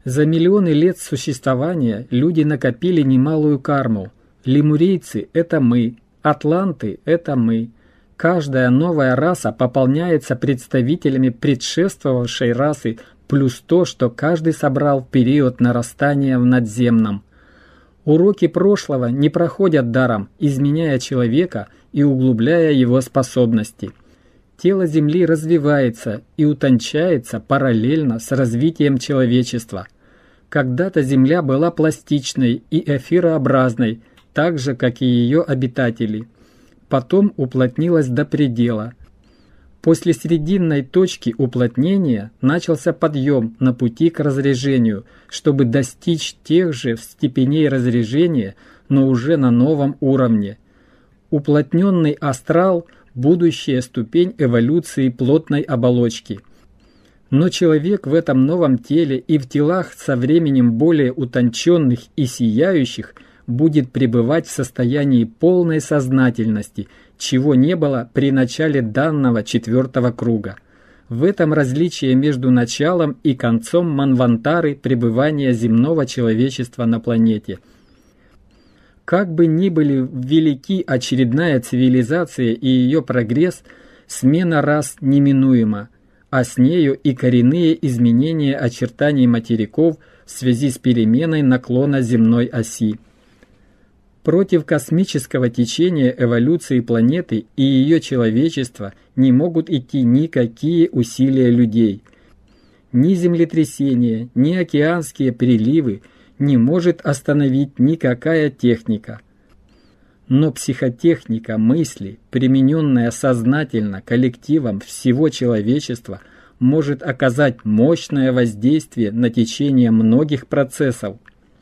За миллионы лет существования люди накопили немалую карму. Лемурийцы – это мы, атланты – это мы. Каждая новая раса пополняется представителями предшествовавшей расы, плюс то, что каждый собрал в период нарастания в надземном. Уроки прошлого не проходят даром, изменяя человека и углубляя его способности. Тело Земли развивается и утончается параллельно с развитием человечества. Когда-то Земля была пластичной и эфирообразной, так же, как и ее обитатели. Потом уплотнилась до предела. После срединной точки уплотнения начался подъем на пути к разрежению, чтобы достичь тех же степеней разрежения, но уже на новом уровне. Уплотненный астрал – будущая ступень эволюции плотной оболочки. Но человек в этом новом теле и в телах со временем более утонченных и сияющих будет пребывать в состоянии полной сознательности, чего не было при начале данного 4-го круга. В этом различие между началом и концом манвантары пребывания земного человечества на планете. Как бы ни были велики очередная цивилизация и ее прогресс, смена рас неминуема, а с нею и коренные изменения очертаний материков в связи с переменой наклона земной оси. Против космического течения эволюции планеты и ее человечества не могут идти никакие усилия людей. Ни землетрясения, ни океанские приливы не может остановить никакая техника. Но психотехника мысли, примененная сознательно коллективом всего человечества, может оказать мощное воздействие на течение многих процессов.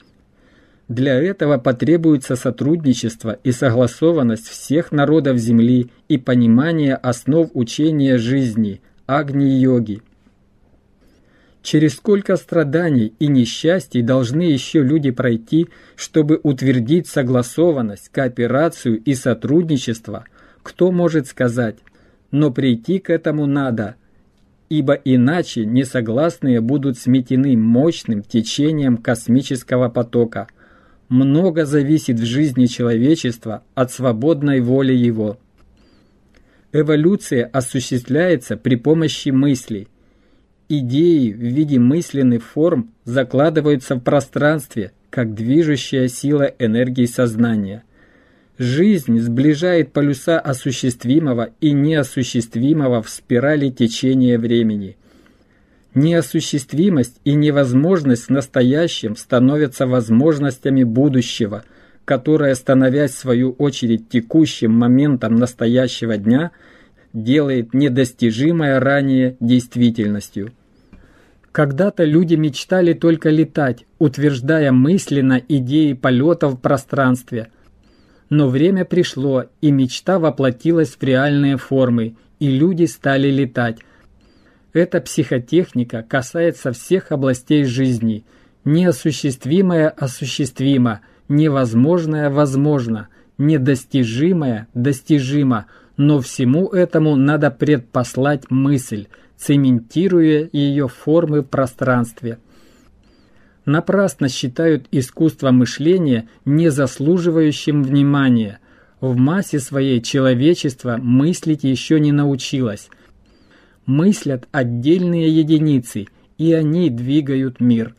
Для этого потребуется сотрудничество и согласованность всех народов Земли и понимание основ учения жизни, агни-йоги. Через сколько страданий и несчастий должны еще люди пройти, чтобы утвердить согласованность, кооперацию и сотрудничество, кто может сказать, но прийти к этому надо, ибо иначе несогласные будут сметены мощным течением космического потока. Много зависит в жизни человечества от свободной воли его. Эволюция осуществляется при помощи мыслей. Идеи в виде мысленных форм закладываются в пространстве, как движущая сила энергии сознания. Жизнь сближает полюса осуществимого и неосуществимого в спирали течения времени. Неосуществимость и невозможность в настоящем становятся возможностями будущего, которое, становясь в свою очередь текущим моментом настоящего дня, делает недостижимое ранее действительностью. Когда-то люди мечтали только летать, утверждая мысленно идеи полета в пространстве. Но время пришло, и мечта воплотилась в реальные формы, и люди стали летать. Эта психотехника касается всех областей жизни. Неосуществимое осуществимо, невозможное возможно, недостижимое достижимо, но всему этому надо предпослать мысль, цементируя ее формы в пространстве. Напрасно считают искусство мышления не заслуживающим внимания. В массе своей человечество мыслить еще не научилось. Мыслят отдельные единицы, и они двигают мир.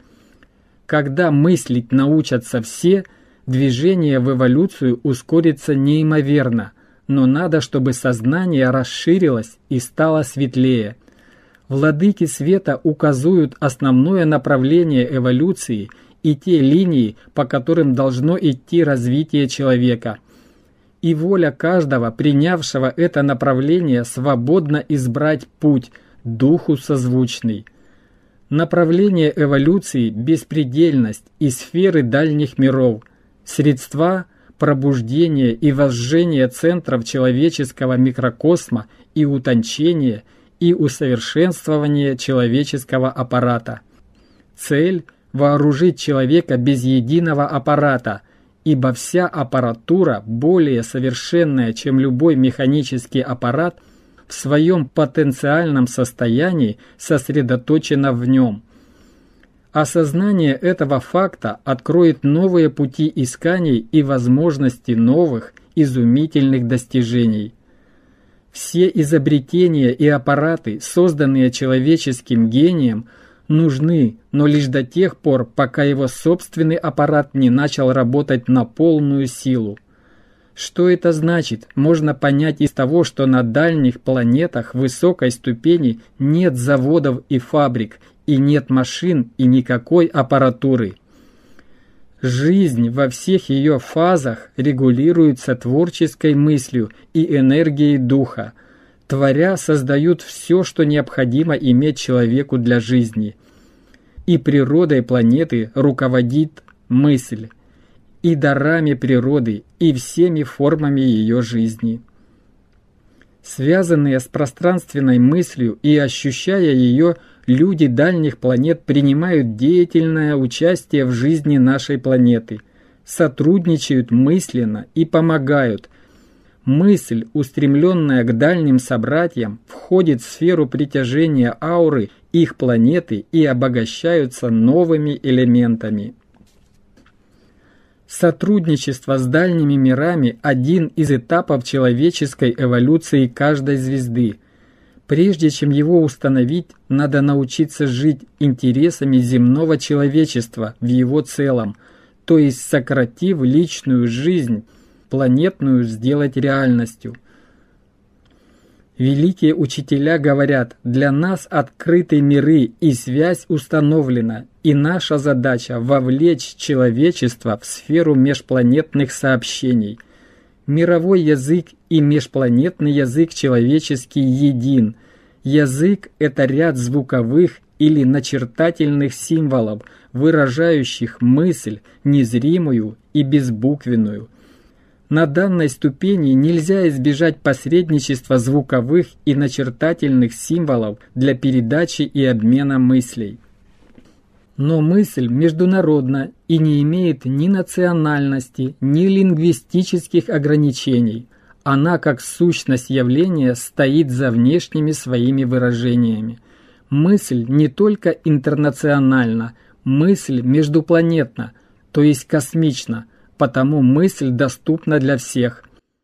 Когда мыслить научатся все, движение в эволюцию ускорится неимоверно, но надо, чтобы сознание расширилось и стало светлее. Владыки света указывают основное направление эволюции и те линии, по которым должно идти развитие человека. И воля каждого, принявшего это направление, свободно избрать путь, духу созвучный. Направление эволюции – беспредельность и сферы дальних миров, средства – пробуждение и возжжение центров человеческого микрокосма и утончение и усовершенствование человеческого аппарата. Цель – вооружить человека без единого аппарата, ибо вся аппаратура, более совершенная, чем любой механический аппарат, в своем потенциальном состоянии сосредоточена в нем. Осознание этого факта откроет новые пути исканий и возможности новых, изумительных достижений. Все изобретения и аппараты, созданные человеческим гением, нужны, но лишь до тех пор, пока его собственный аппарат не начал работать на полную силу. Что это значит, можно понять из того, что на дальних планетах высокой ступени нет заводов и фабрик, и нет машин, и никакой аппаратуры. Жизнь во всех ее фазах регулируется творческой мыслью и энергией духа. Творя, создают все, что необходимо иметь человеку для жизни. И природой планеты руководит мысль, и дарами природы, и всеми формами ее жизни. Связанные с пространственной мыслью и ощущая ее, люди дальних планет принимают деятельное участие в жизни нашей планеты, сотрудничают мысленно и помогают. Мысль, устремленная к дальним собратьям, входит в сферу притяжения ауры их планеты и обогащаются новыми элементами. Сотрудничество с дальними мирами – один из этапов человеческой эволюции каждой звезды. Прежде чем его установить, надо научиться жить интересами земного человечества в его целом, то есть сократив личную жизнь, планетную сделать реальностью. Великие учителя говорят, для нас открыты миры и связь установлена, и наша задача – вовлечь человечество в сферу межпланетных сообщений. Мировой язык и межпланетный язык человеческий един. Язык – это ряд звуковых или начертательных символов, выражающих мысль, незримую и безбуквенную. На данной ступени нельзя избежать посредничества звуковых и начертательных символов для передачи и обмена мыслей. Но мысль международна и не имеет ни национальности, ни лингвистических ограничений. Она, как сущность явления, стоит за внешними своими выражениями. Мысль не только интернациональна, мысль междупланетна, то есть космична, потому мысль доступна для всех.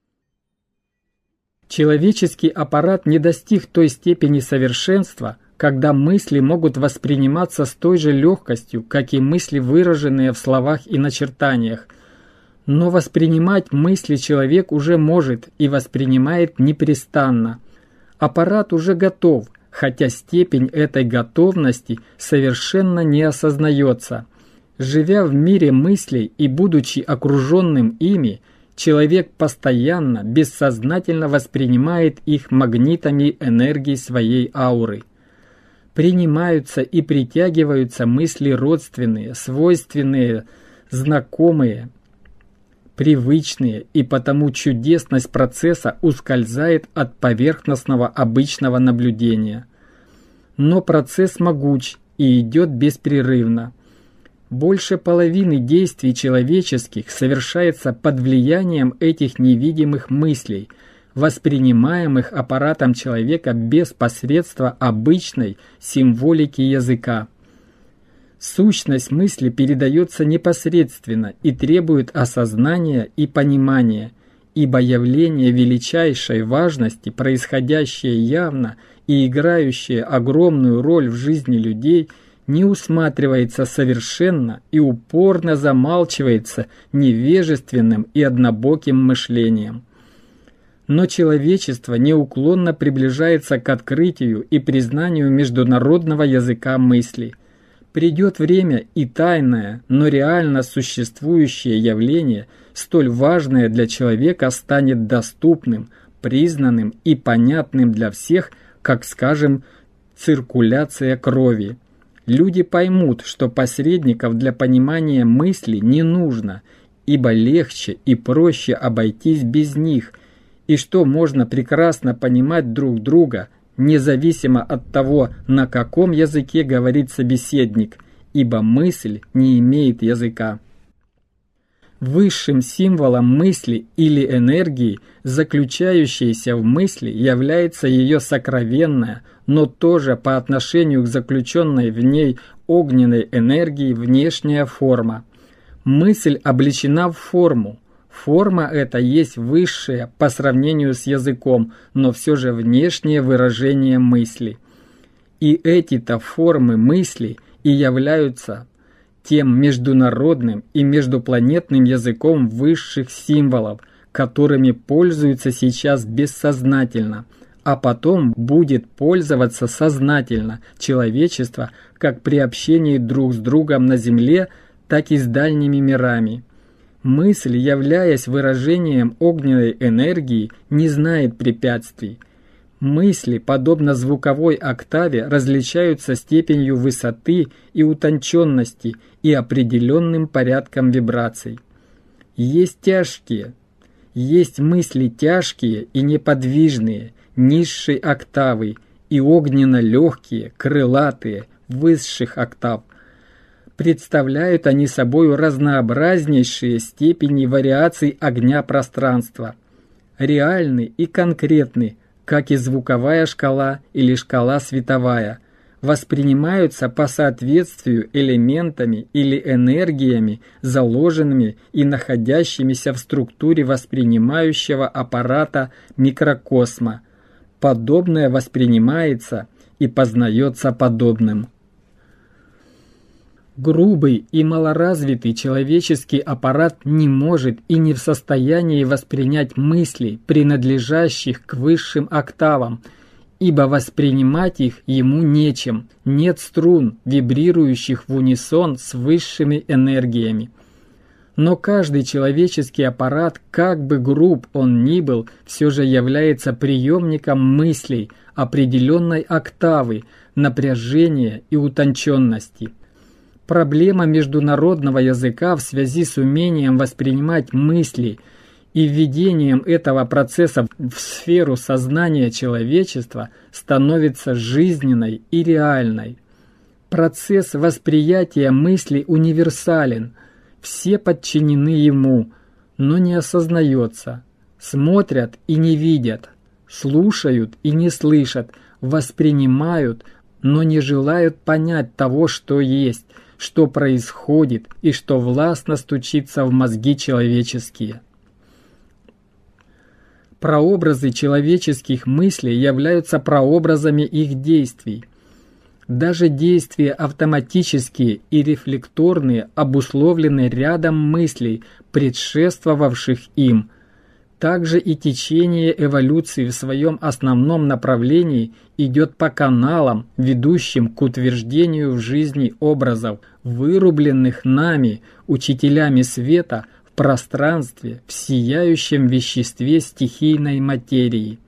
Человеческий аппарат не достиг той степени совершенства, когда мысли могут восприниматься с той же легкостью, как и мысли, выраженные в словах и начертаниях. Но воспринимать мысли человек уже может и воспринимает непрестанно. Аппарат уже готов, хотя степень этой готовности совершенно не осознается. Живя в мире мыслей и будучи окруженным ими, человек постоянно, бессознательно воспринимает их магнитами энергии своей ауры. Принимаются и притягиваются мысли родственные, свойственные, знакомые, привычные, и потому чудесность процесса ускользает от поверхностного обычного наблюдения. Но процесс могуч и идет беспрерывно. Больше половины действий человеческих совершается под влиянием этих невидимых мыслей, воспринимаемых аппаратом человека без посредства обычной символики языка. Сущность мысли передается непосредственно и требует осознания и понимания, ибо явление величайшей важности, происходящее явно и играющее огромную роль в жизни людей, не усматривается совершенно и упорно замалчивается невежественным и однобоким мышлением. Но человечество неуклонно приближается к открытию и признанию международного языка мысли. Придет время, и тайное, но реально существующее явление, столь важное для человека, станет доступным, признанным и понятным для всех, как, скажем, циркуляция крови. Люди поймут, что посредников для понимания мысли не нужно, ибо легче и проще обойтись без них, и что можно прекрасно понимать друг друга, независимо от того, на каком языке говорит собеседник, ибо мысль не имеет языка. Высшим символом мысли или энергии, заключающейся в мысли, является ее сокровенная, но тоже по отношению к заключенной в ней огненной энергии внешняя форма. Мысль облечена в форму. Форма эта есть высшее по сравнению с языком, но все же внешнее выражение мысли. И эти-то формы мысли и являются тем международным и междупланетным языком высших символов, которыми пользуются сейчас бессознательно, а потом будет пользоваться сознательно человечество как при общении друг с другом на Земле, так и с дальними мирами. Мысль, являясь выражением огненной энергии, не знает препятствий. Мысли, подобно звуковой октаве, различаются степенью высоты и утонченности и определенным порядком вибраций. Есть тяжкие, есть мысли тяжкие и неподвижные, низшей октавы, и огненно-легкие, крылатые, высших октав. Представляют они собою разнообразнейшие степени вариаций огня пространства. Реальны и конкретны, как и звуковая шкала или шкала световая, воспринимаются по соответствию элементами или энергиями, заложенными и находящимися в структуре воспринимающего аппарата микрокосма. Подобное воспринимается и познается подобным. Грубый и малоразвитый человеческий аппарат не может и не в состоянии воспринять мысли, принадлежащих к высшим октавам, ибо воспринимать их ему нечем, нет струн, вибрирующих в унисон с высшими энергиями. Но каждый человеческий аппарат, как бы груб он ни был, все же является приемником мыслей определенной октавы, напряжения и утонченности. Проблема международного языка в связи с умением воспринимать мысли и введением этого процесса в сферу сознания человечества становится жизненной и реальной. Процесс восприятия мысли универсален, все подчинены ему, но не осознается, смотрят и не видят, слушают и не слышат, воспринимают, но не желают понять того, что есть, что происходит и что властно стучится в мозги человеческие. Прообразы человеческих мыслей являются прообразами их действий. Даже действия автоматические и рефлекторные обусловлены рядом мыслей, предшествовавших им. Также и течение эволюции в своем основном направлении идет по каналам, ведущим к утверждению в жизни образов, вырубленных нами, учителями света, в пространстве, в сияющем веществе стихийной материи.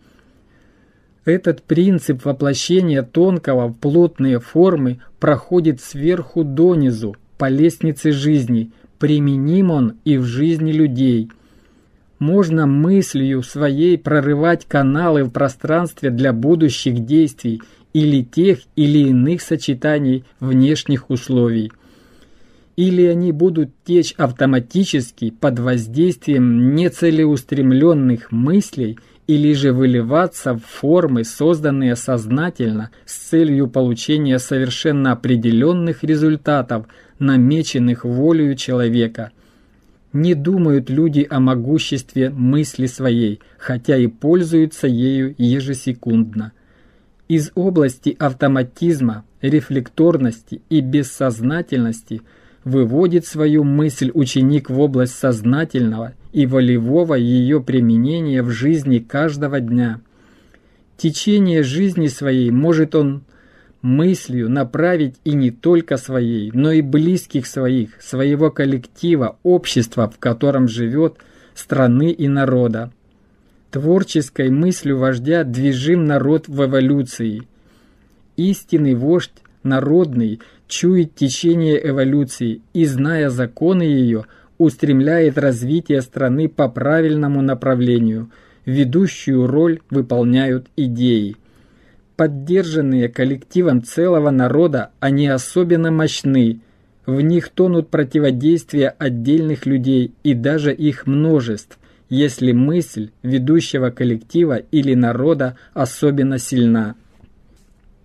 Этот принцип воплощения тонкого в плотные формы проходит сверху донизу, по лестнице жизни, применим он и в жизни людей. Можно мыслью своей прорывать каналы в пространстве для будущих действий или тех или иных сочетаний внешних условий. Или они будут течь автоматически под воздействием нецелеустремленных мыслей, или же выливаться в формы, созданные сознательно с целью получения совершенно определенных результатов, намеченных волею человека. Не думают люди о могуществе мысли своей, хотя и пользуются ею ежесекундно. Из области автоматизма, рефлекторности и бессознательности выводит свою мысль ученик в область сознательного и волевого ее применения в жизни каждого дня. Течение жизни своей может он мыслью направить и не только своей, но и близких своих, своего коллектива, общества, в котором живет, страны и народа. Творческой мыслью вождя движим народ в эволюции. Истинный вождь народный чует течение эволюции и, зная законы ее, устремляет развитие страны по правильному направлению. Ведущую роль выполняют идеи. Поддержанные коллективом целого народа, они особенно мощны. В них тонут противодействия отдельных людей и даже их множеств, если мысль ведущего коллектива или народа особенно сильна.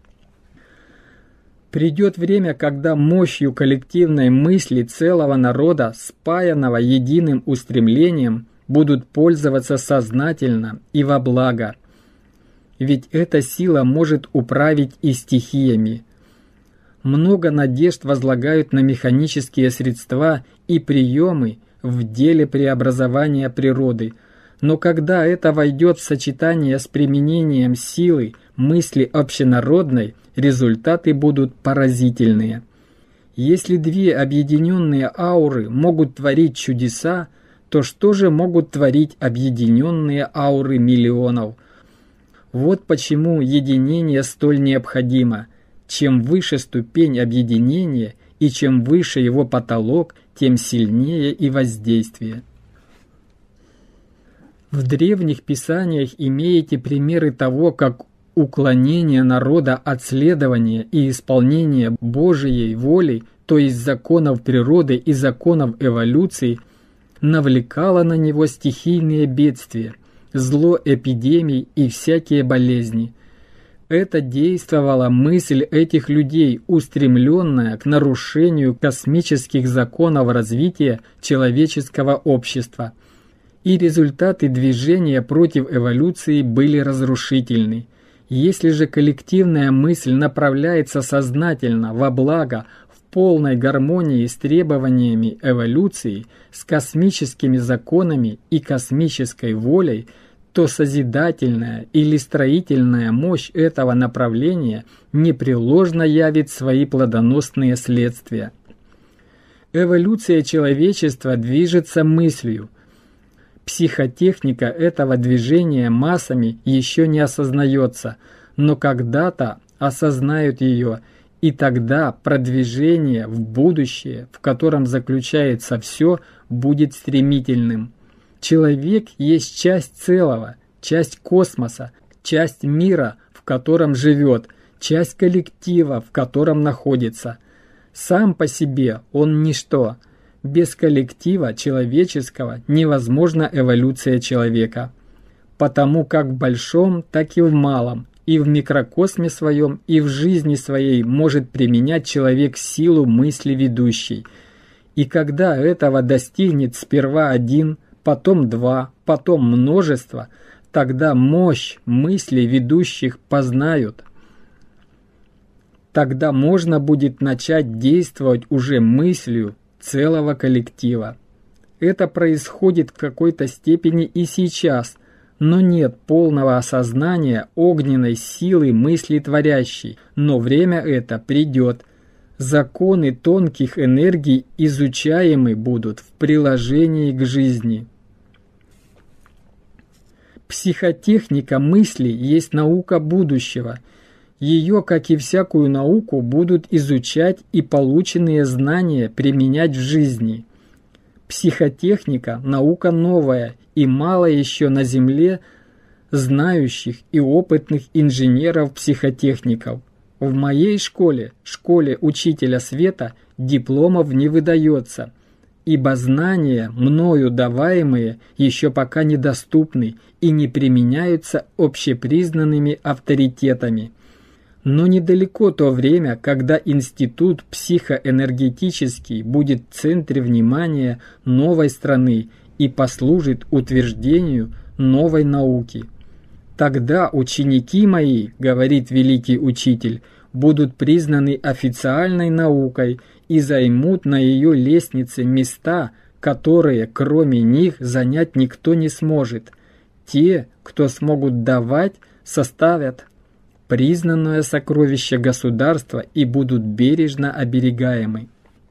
Придет время, когда мощью коллективной мысли целого народа, спаянного единым устремлением, будут пользоваться сознательно и во благо. Ведь эта сила может управить и стихиями. Много надежд возлагают на механические средства и приемы в деле преобразования природы, но когда это войдет в сочетание с применением силы мысли общенародной, результаты будут поразительные. Если две объединенные ауры могут творить чудеса, то что же могут творить объединенные ауры миллионов? Вот почему единение столь необходимо. Чем выше ступень объединения и чем выше его потолок, тем сильнее и воздействие. В древних писаниях имеете примеры того, как уклонение народа от следования и исполнения Божией воли, то есть законов природы и законов эволюции, навлекало на него стихийные бедствия, зло эпидемий и всякие болезни. Это действовала мысль этих людей, устремленная к нарушению космических законов развития человеческого общества. И результаты движения против эволюции были разрушительны. Если же коллективная мысль направляется сознательно во благо, в полной гармонии с требованиями эволюции, с космическими законами и космической волей, то созидательная или строительная мощь этого направления непреложно явит свои плодоносные следствия. Эволюция человечества движется мыслью. Психотехника этого движения массами еще не осознается, но когда-то осознают ее, и тогда продвижение в будущее, в котором заключается все, будет стремительным. Человек есть часть целого, часть космоса, часть мира, в котором живет, часть коллектива, в котором находится. Сам по себе он ничто. Без коллектива человеческого невозможна эволюция человека. Потому как в большом, так и в малом, и в микрокосме своем, и в жизни своей может применять человек силу мысли ведущей. И когда этого достигнет сперва один, потом два, потом множество, тогда мощь мыслей ведущих познают. Тогда можно будет начать действовать уже мыслью целого коллектива. Это происходит в какой-то степени и сейчас, но нет полного осознания огненной силы мысли творящей, но время это придет. Законы тонких энергий изучаемы будут в приложении к жизни. Психотехника мысли есть наука будущего. Ее, как и всякую науку, будут изучать и полученные знания применять в жизни. Психотехника – наука новая, и мало еще на Земле знающих и опытных инженеров-психотехников. В моей школе, школе учителя света, дипломов не выдается, ибо знания, мною даваемые, еще пока недоступны и не применяются общепризнанными авторитетами. Но недалеко то время, когда институт психоэнергетический будет в центре внимания новой страны и послужит утверждению новой науки. Тогда ученики мои, говорит великий учитель, будут признаны официальной наукой и займут на ее лестнице места, которые, кроме них, занять никто не сможет. Те, кто смогут давать, составят признанное сокровище государства и будут бережно оберегаемы.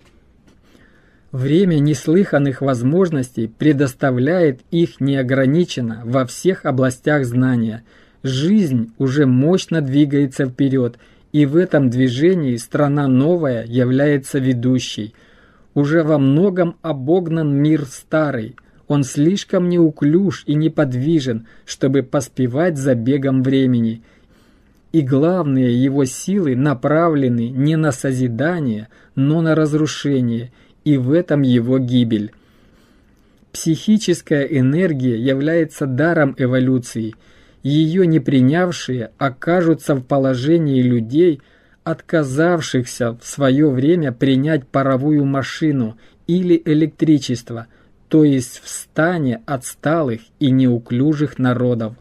Время неслыханных возможностей предоставляет их неограниченно во всех областях знания. Жизнь уже мощно двигается вперед, и в этом движении страна новая является ведущей. Уже во многом обогнан мир старый. Он слишком неуклюж и неподвижен, чтобы поспевать за бегом времени. И главные его силы направлены не на созидание, но на разрушение, и в этом его гибель. Психическая энергия является даром эволюции. Ее не принявшие окажутся в положении людей, отказавшихся в свое время принять паровую машину или электричество, то есть в стане отсталых и неуклюжих народов.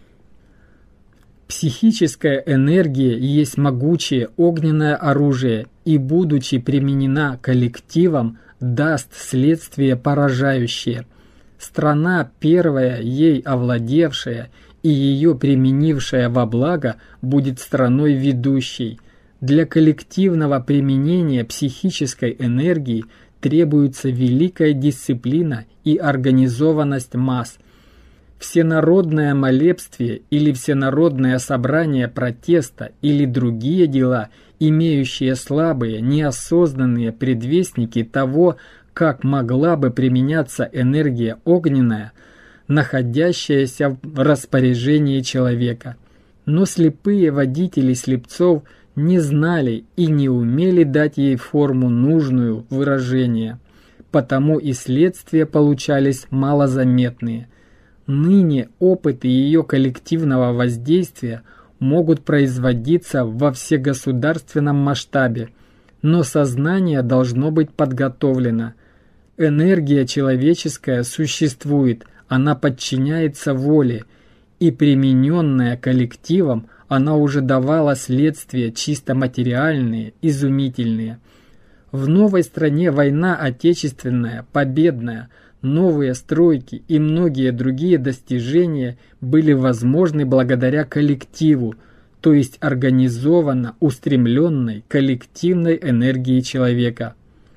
Психическая энергия есть могучее огненное оружие и, будучи применена коллективом, даст следствие поражающее. Страна, первая ей овладевшая и ее применившая во благо, будет страной ведущей. Для коллективного применения психической энергии требуется великая дисциплина и организованность масс. Всенародное молебствие или всенародное собрание протеста или другие дела, имеющие слабые, неосознанные предвестники того, как могла бы применяться энергия огненная, находящаяся в распоряжении человека. Но слепые водители слепцов не знали и не умели дать ей форму нужную выражения, потому и следствия получались малозаметные. Ныне опыты ее коллективного воздействия могут производиться во всегосударственном масштабе, но сознание должно быть подготовлено. Энергия человеческая существует, она подчиняется воле, и примененная коллективом, она уже давала следствия чисто материальные, изумительные. В новой стране война отечественная, победная, новые стройки и многие другие достижения были возможны благодаря коллективу, то есть организованно устремленной коллективной энергии человека.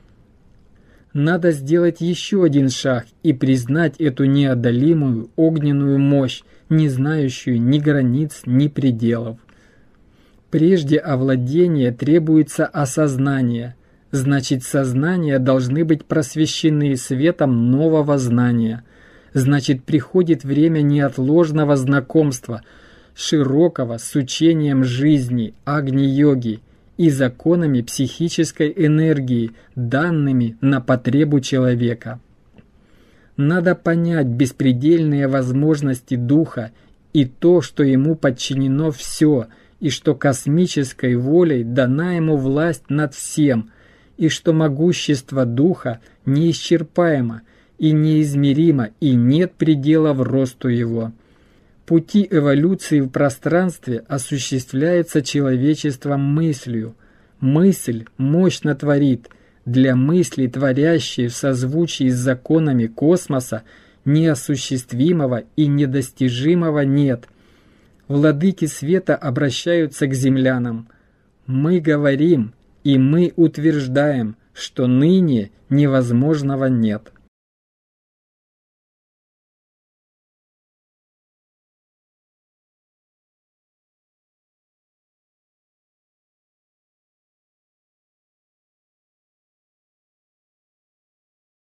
Надо сделать еще один шаг и признать эту неодолимую огненную мощь, не знающую ни границ, ни пределов. Прежде овладения требуется осознание. Значит, сознания должны быть просвещены светом нового знания. Значит, приходит время неотложного знакомства, широкого с учением жизни, агни-йоги и законами психической энергии, данными на потребу человека. Надо понять беспредельные возможности духа и то, что ему подчинено все, и что космической волей дана ему власть над всем, и что могущество духа неисчерпаемо и неизмеримо, и нет пределов росту его. Пути эволюции в пространстве осуществляются человечеством мыслью. Мысль мощно творит. Для мысли, творящей в созвучии с законами космоса, неосуществимого и недостижимого нет. Владыки света обращаются к землянам. Мы говорим, и мы утверждаем, что ныне невозможного нет.